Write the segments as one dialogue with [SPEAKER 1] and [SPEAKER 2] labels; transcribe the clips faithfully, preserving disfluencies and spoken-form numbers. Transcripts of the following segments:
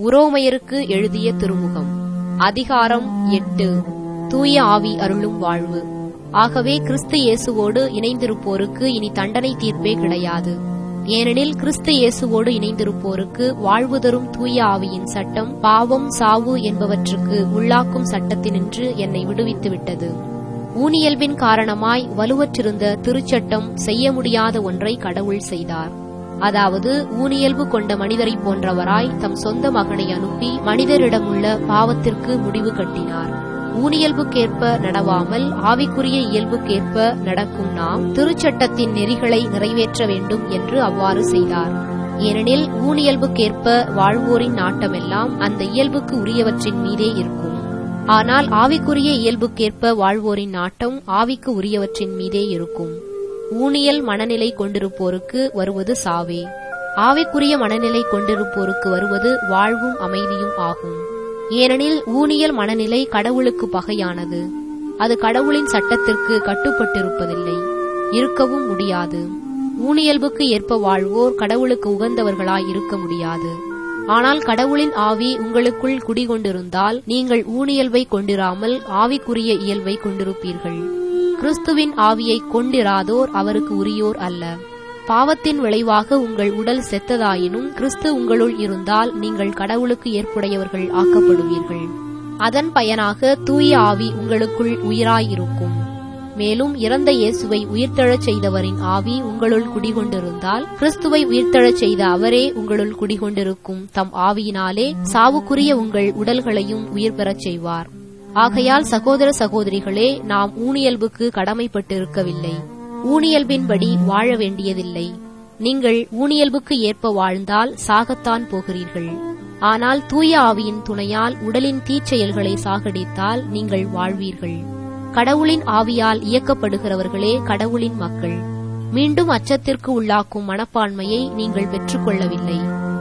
[SPEAKER 1] உரோமையருக்கு எழுதிய திருமுகம். அதிகாரம் எட்டு. தூய ஆவி அருளும் வாழ்வு. ஆகவே கிறிஸ்து இயேசுவோடு இணைந்திருப்போருக்கு இனி தண்டனை தீர்ப்பே கிடையாது. ஏனெனில் கிறிஸ்து இயேசுவோடு இணைந்திருப்போருக்கு வாழ்வு தரும் தூய ஆவியின் சட்டம் பாவம் சாவு என்பவற்றுக்கு உள்ளாக்கும் சட்டத்தினின்று என்னை விடுவித்துவிட்டது. ஊனியல்பின் காரணமாய் வலுவற்றிருந்த திருச்சட்டம் செய்ய முடியாத ஒன்றை கடவுள் செய்தார். அதாவது ஊனியல்பு கொண்ட மனிதரைப் போன்றவராய் தம் சொந்த மகனை அனுப்பி மனிதரிடமுள்ள பாவத்திற்கு முடிவு கட்டினார். ஊனியல்புக்கேற்ப நடவாமல் ஆவிக்குரிய இயல்புக்கேற்ப நடக்கும் நாம் திருச்சட்டத்தின் நெறிகளை நிறைவேற்ற வேண்டும் என்று அவ்வாறு செய்தார். ஏனெனில் ஊனியல்புக்கேற்ப வாழ்வோரின் நாட்டமெல்லாம் அந்த இயல்புக்கு உரியவற்றின் மீதே இருக்கும். ஆனால் ஆவிக்குரிய இயல்புக்கேற்ப வாழ்வோரின் நாட்டம் ஆவிக்கு உரியவற்றின் மீதே இருக்கும். ஊனியல் மனநிலை கொண்டிருப்போருக்கு வருவது சாவே. ஆவிக்குரிய மனநிலை கொண்டிருப்போருக்கு வருவது வாழ்வும் அமைதியும் ஆகும். ஏனெனில் ஊனியல் மனநிலை கடவுளுக்கு பகையானது. அது கடவுளின் சட்டத்திற்கு கட்டுப்பட்டிருப்பதில்லை, இருக்கவும் முடியாது. ஊனியல்புக்கு ஏற்ப வாழ்வோர் கடவுளுக்கு உகந்தவர்களாய் இருக்க முடியாது. ஆனால் கடவுளின் ஆவி உங்களுக்குள் குடிகொண்டிருந்தால் நீங்கள் ஊனியல்பை கொண்டிராமல் ஆவிக்குரிய இயல்பை கொண்டிருப்பீர்கள். கிறிஸ்துவின் ஆவியை கொண்டிராதோர் அவருக்கு உரியோர் அல்ல. பாவத்தின் விளைவாக உங்கள் உடல் செத்ததாயினும் கிறிஸ்து உங்களுள் இருந்தால் நீங்கள் கடவுளுக்கு ஏற்புடையவர்கள் ஆக்கப்படுவீர்கள். அதன் பயனாக தூய ஆவி உங்களுக்குள் உயிராயிருக்கும். மேலும் இறந்த இயேசுவை உயிர்த்தெழச் செய்தவரின் ஆவி உங்களுள் குடிகொண்டிருந்தால் கிறிஸ்துவை உயிர்த்தெழச் செய்த அவரே உங்களுள் குடிகொண்டிருக்கும் தம் ஆவியினாலே சாவுக்குரிய உங்கள் உடல்களையும் உயிர் பெறச் செய்வார். ஆகையால் சகோதர சகோதரிகளே, நாம் ஊனியல்புக்கு கடமைப்பட்டிருக்கவில்லை, ஊனியல்பின்படி வாழ வேண்டியதில்லை. நீங்கள் ஊனியல்புக்கு ஏற்ப வாழ்ந்தால் சாகத்தான் போகிறீர்கள். ஆனால் தூய ஆவியின் துணையால் உடலின் தீச்செயல்களை சாகடித்தால் நீங்கள் வாழ்வீர்கள். கடவுளின் ஆவியால் இயக்கப்படுகிறவர்களே கடவுளின் மக்கள். மீண்டும் அச்சத்திற்கு உள்ளாக்கும் மனப்பான்மையை நீங்கள் பெற்றுக்கொள்ளவில்லை,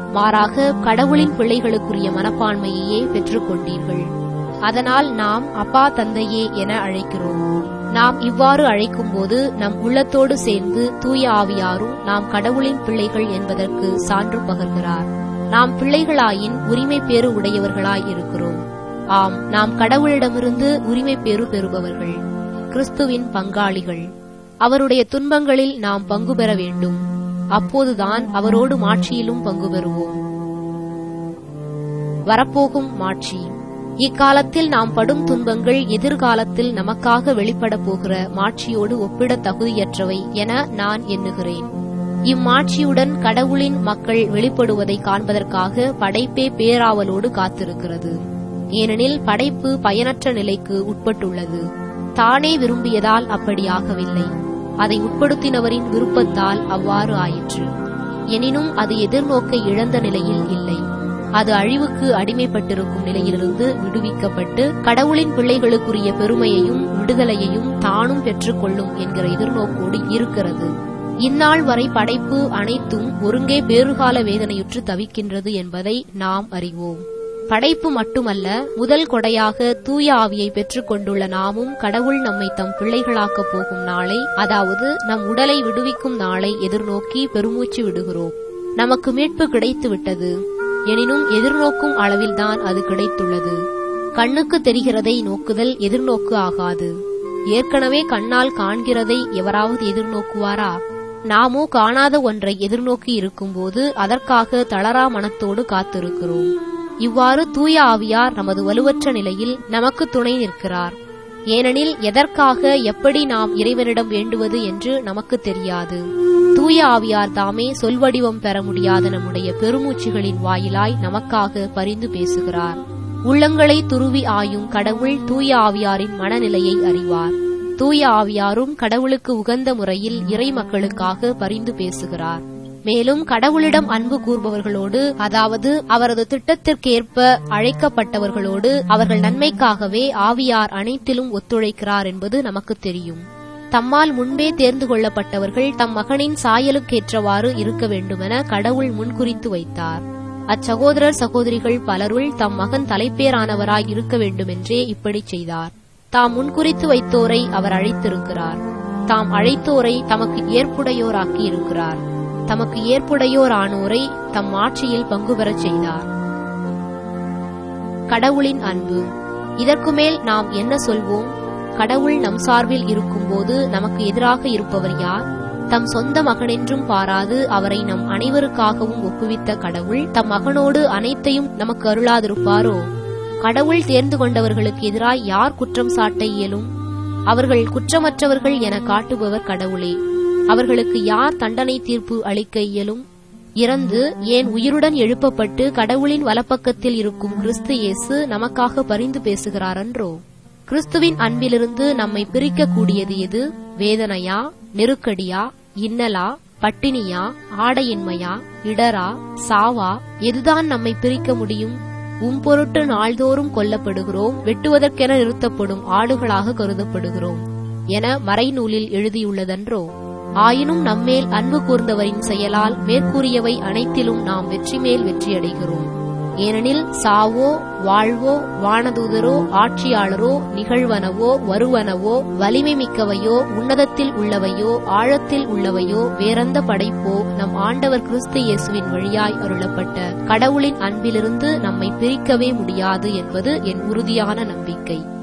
[SPEAKER 1] மாறாக கடவுளின் பிள்ளைகளுக்குரிய மனப்பான்மையையே பெற்றுக்கொண்டீர்கள். அதனால் நாம் அப்பா தந்தையே என அழைக்கிறோம். நாம் இவ்வாறு அழைக்கும்போது நம் உள்ளத்தோடு சேர்ந்து தூய ஆவியாரும் நாம் கடவுளின் பிள்ளைகள் என்பதற்கு சான்று பகர்கிறார். நாம் பிள்ளைகளாயின் உரிமை பேறு உடையவர்களாய் இருக்கிறோம். ஆம், நாம் கடவுளிடமிருந்து உரிமை பேறு பெறுபவர்கள், கிறிஸ்துவின் பங்காளிகள். அவருடைய துன்பங்களில் நாம் பங்கு பெற வேண்டும். அப்போதுதான் அவரோடு மாட்சியிலும் பங்கு பெறுவோம். வரப்போகும் மாட்சி. இக்காலத்தில் நாம் படும் துன்பங்கள் எதிர்காலத்தில் நமக்காக வெளிப்பட போகிற மாட்சியோடு ஒப்பிட தகுதியற்றவை என நான் எண்ணுகிறேன். இம்மாட்சியுடன் கடவுளின் மக்கள் வெளிப்படுவதை காண்பதற்காக படைப்பே பேராவலோடு காத்திருக்கிறது. ஏனெனில் படைப்பு பயனற்ற நிலைக்கு உட்பட்டுள்ளது. தானே விரும்பியதால் அப்படியாகவில்லை, அதை உட்படுத்தினவரின் விருப்பத்தால் அவ்வாறு ஆயிற்று. எனினும் அது எதிர்நோக்கை இழந்த நிலையில் இல்லை. அது அழிவுக்கு அடிமைப்பட்டிருக்கும் நிலையிலிருந்து விடுவிக்கப்பட்டு கடவுளின் பிள்ளைகளுக்குரிய பெருமையையும் விடுதலையையும் தானும் பெற்றுக்கொள்ளும் என்கிற எதிர்நோக்கோடு இருக்கிறது. இந்நாள் வரை படைப்பு அனைத்தும் ஒருங்கே பேறுகால வேதனையுற்று தவிக்கின்றது என்பதை நாம் அறிவோம். படைப்பு மட்டுமல்ல, முதல் கொடையாக தூய ஆவியை பெற்றுக் கொண்டுள்ள நாமும் கடவுள் நம்மை தம் பிள்ளைகளாக்கப் போகும் நாளை, அதாவது நம் உடலை விடுவிக்கும் நாளை எதிர்நோக்கி பெருமூச்சு விடுகிறோம். நமக்கு மீட்பு கிடைத்து விட்டது. எனினும் எதிர்நோக்கும் அளவில்தான் அது கிடைத்துள்ளது. கண்ணுக்கு தெரிகிறதை நோக்குதல் எதிர்நோக்கு ஆகாது. ஏற்கனவே கண்ணால் காண்கிறதை எவராவது எதிர்நோக்குவாரா? நாமோ காணாத ஒன்றை எதிர்நோக்கி இருக்கும்போது அதற்காக தளரா மனத்தோடு காத்திருக்கிறோம். இவ்வாறு தூய ஆவியார் நமது வலுவற்ற நிலையில் நமக்கு துணை நிற்கிறார். ஏனெனில் எதற்காக எப்படி நாம் இறைவனிடம் வேண்டுவது என்று நமக்கு தெரியாது. தூய ஆவியார் தாமே சொல்வடிவம் பெற முடியாத நம்முடைய பெருமூச்சுகளின் வாயிலாய் நமக்காக பரிந்து பேசுகிறார். உள்ளங்களை துருவி ஆயும் கடவுள் தூய ஆவியாரின் மனநிலையை அறிவார். தூய ஆவியாரும் கடவுளுக்கு உகந்த முறையில் இறை மக்களுக்காக பரிந்து பேசுகிறார். மேலும் கடவுளிடம் அன்பு கூர்பவர்களோடு, அதாவது அவரது திட்டத்திற்கேற்ப அழைக்கப்பட்டவர்களோடு அவர்கள் நன்மைக்காகவே ஆவியார் அனைத்திலும் ஒத்துழைக்கிறார் என்பது நமக்கு தெரியும். தம்மால் முன்பே தேர்ந்து கொள்ளப்பட்டவர்கள் தம் மகனின் சாயலுக்கேற்றவாறு இருக்க வேண்டுமென கடவுள் முன்குறித்து வைத்தார். அச்சகோதரர் சகோதரிகள் பலருள் தம் மகன் தலைப்பேரானவராய் இருக்க வேண்டுமென்றே இப்படி செய்தார். தாம் முன்குறித்து வைத்தோரை அவர் அழைத்திருக்கிறார். தாம் அழைத்தோரை தமக்கு ஏற்புடையோராக்கி இருக்கிறார். தமக்கு ஏற்புடையோர் ஆனோரை தம் ஆட்சியில் பங்கு பெறச் செய்தார். கடவுளின் அன்பு. இதற்கு மேல் நாம் என்ன சொல்வோம்? கடவுள் நம் சார்பில் இருக்கும்போது நமக்கு எதிராக இருப்பவர் யார்? தம் சொந்த மகனென்றும் பாராது அவரை நம் அனைவருக்காகவும் ஒப்புவித்த கடவுள் தம் மகனோடு அனைத்தையும் நமக்கு அருளாதிருப்பாரோ? கடவுள் தேர்ந்து கொண்டவர்களுக்கு எதிராய் யார் குற்றம் சாட்ட இயலும்? அவர்கள் குற்றமற்றவர்கள் என காட்டுபவர் கடவுளே. அவர்களுக்கு யார் தண்டனை தீர்ப்பு அளிக்க இயலும்? இறந்து ஏன் உயிருடன் எழுப்பப்பட்டு கடவுளின் வலப்பக்கத்தில் இருக்கும் கிறிஸ்து இயேசு நமக்காக பரிந்து பேசுகிறாரன்றோ? கிறிஸ்துவின் அன்பிலிருந்து நம்மை பிரிக்கக்கூடியது எது? வேதனையா, நெருக்கடியா, இன்னலா, பட்டினியா, ஆடையின்மையா, இடரா, சாவா? எதுதான் நம்மை பிரிக்க முடியும்? உம் பொருட்டு நாள்தோறும் கொல்லப்படுகிறோம், வெட்டுவதற்கென நிறுத்தப்படும் ஆடுகளாக கருதப்படுகிறோம் என மறைநூலில் எழுதியுள்ளதன்றோ? ஆயினும் நம்மேல் அன்பு கூர்ந்தவரின் செயலால் மேற்கூறியவை அனைத்திலும் நாம் வெற்றி மேல் வெற்றியடைகிறோம். ஏனெனில் சாவோ வாழ்வோ வானதூதரோ ஆட்சியாளரோ நிகழ்வனவோ வருவனவோ வலிமை மிக்கவையோ உன்னதத்தில் உள்ளவையோ ஆழத்தில் உள்ளவையோ வேறெந்த படைப்போ நம் ஆண்டவர் கிறிஸ்து இயேசுவின் வழியாய் அருளப்பட்ட கடவுளின் அன்பிலிருந்து நம்மை பிரிக்கவே முடியாது என்பது என் உறுதியான நம்பிக்கை.